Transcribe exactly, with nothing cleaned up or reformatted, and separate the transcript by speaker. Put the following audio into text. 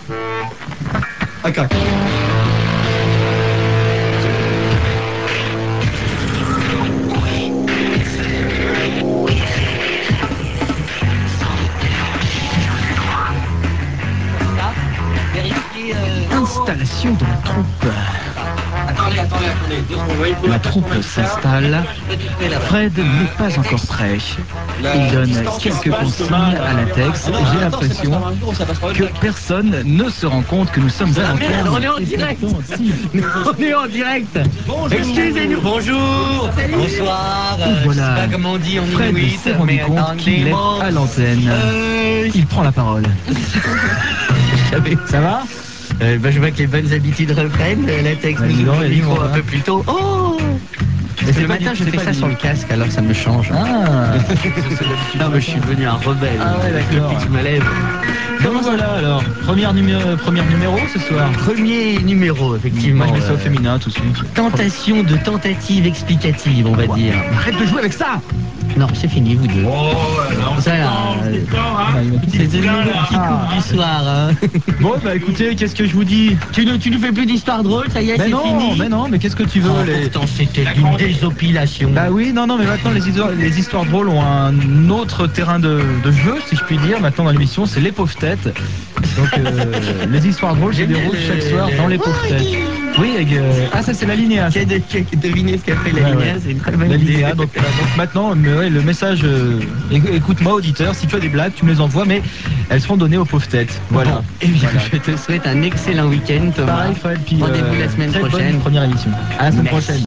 Speaker 1: Ok.
Speaker 2: Installation de la troupe.
Speaker 1: Attendez, attendez, attendez. Deux secondes. Ouais, il faut
Speaker 2: La
Speaker 1: la
Speaker 2: troupe s'installe. Fred n'est pas encore prêt. Il donne quelques consignes à Latex. J'ai l'impression que personne ne se rend compte que nous sommes à l'antenne.
Speaker 3: On est en direct.
Speaker 2: Si.
Speaker 3: On est en direct. Excusez-nous. Bonjour. Bonsoir. Euh,
Speaker 2: Voilà.
Speaker 3: Je sais pas comment on dit en
Speaker 2: Fred
Speaker 3: inuit,
Speaker 2: s'est rendu
Speaker 3: mais
Speaker 2: compte
Speaker 3: attendez,
Speaker 2: qu'il est
Speaker 3: bon.
Speaker 2: à l'antenne.
Speaker 3: Euh,
Speaker 2: Il prend la parole.
Speaker 3: Ça va euh, bah, Je vois que les bonnes habitudes reprennent. Euh, Latex
Speaker 2: Bah,
Speaker 3: nous
Speaker 2: dis donc,
Speaker 3: ouvre le
Speaker 2: dis
Speaker 3: micro
Speaker 2: donc,
Speaker 3: un
Speaker 2: hein.
Speaker 3: peu plus tôt. Oh
Speaker 2: Mais c'est
Speaker 3: Le
Speaker 2: pas
Speaker 3: matin,
Speaker 2: du-
Speaker 3: je
Speaker 2: c'est
Speaker 3: fais
Speaker 2: pas
Speaker 3: ça
Speaker 2: du-
Speaker 3: sur le casque, alors ça me change.
Speaker 2: Ah.
Speaker 3: Non, mais je suis devenu un rebelle.
Speaker 2: Ah ouais, d'accord.
Speaker 3: Depuis que je me lève.
Speaker 2: Comment voilà alors Première numéro, première numéro ce soir.
Speaker 3: Premier numéro, effectivement.
Speaker 2: Moi je mets ça au
Speaker 3: euh,
Speaker 2: féminin tout de suite.
Speaker 3: Tentation de tentative explicative, on va dire.
Speaker 2: Arrête de jouer avec ça.
Speaker 3: Non, c'est fini, vous deux.
Speaker 1: Oh là là, on
Speaker 3: Ça, là, euh,
Speaker 2: Ah, il m'a piqué.
Speaker 3: C'était le petit
Speaker 2: Ah.
Speaker 3: coup du soir. Hein.
Speaker 2: Bon bah écoutez, qu'est-ce que je vous dis?
Speaker 3: Tu ne tu nous fais plus d'histoire drôle, ça y est,
Speaker 2: Mais
Speaker 3: c'est
Speaker 2: non,
Speaker 3: fini.
Speaker 2: mais non, mais qu'est-ce que tu veux
Speaker 3: Oh,
Speaker 2: les...
Speaker 3: pourtant, c'était d'une désopilation.
Speaker 2: Bah oui, non, non, mais maintenant les histoires, les histoires drôles ont un autre terrain de, de jeu, si je puis dire. Maintenant dans l'émission, c'est les pauvres têtes. Donc euh, les histoires drôles se
Speaker 3: J'aime bien
Speaker 2: déroulent
Speaker 3: le-
Speaker 2: chaque soir
Speaker 3: le-
Speaker 2: dans les pauvres
Speaker 3: Oh,
Speaker 2: têtes.
Speaker 3: dis-
Speaker 2: Oui, avec, euh, ah ça c'est la linéa.
Speaker 3: Qui a de- qui a deviné ce qu'a fait la
Speaker 2: Ouais,
Speaker 3: linéa,
Speaker 2: ouais.
Speaker 3: c'est une très bonne
Speaker 2: La
Speaker 3: idée.
Speaker 2: linéa, donc, bah, donc maintenant, mais ouais, le message, euh, éc- écoute-moi auditeur, si tu as des blagues, tu me les envoies, mais elles seront données aux pauvres têtes. Voilà.
Speaker 3: Bon, eh bien,
Speaker 2: Voilà.
Speaker 3: je te souhaite un excellent week-end, Thomas.
Speaker 2: Pareil Fred, puis
Speaker 3: Rendez-vous
Speaker 2: euh,
Speaker 3: la semaine
Speaker 2: très bonne
Speaker 3: prochaine.
Speaker 2: première émission. À la semaine
Speaker 3: Merci.
Speaker 2: prochaine.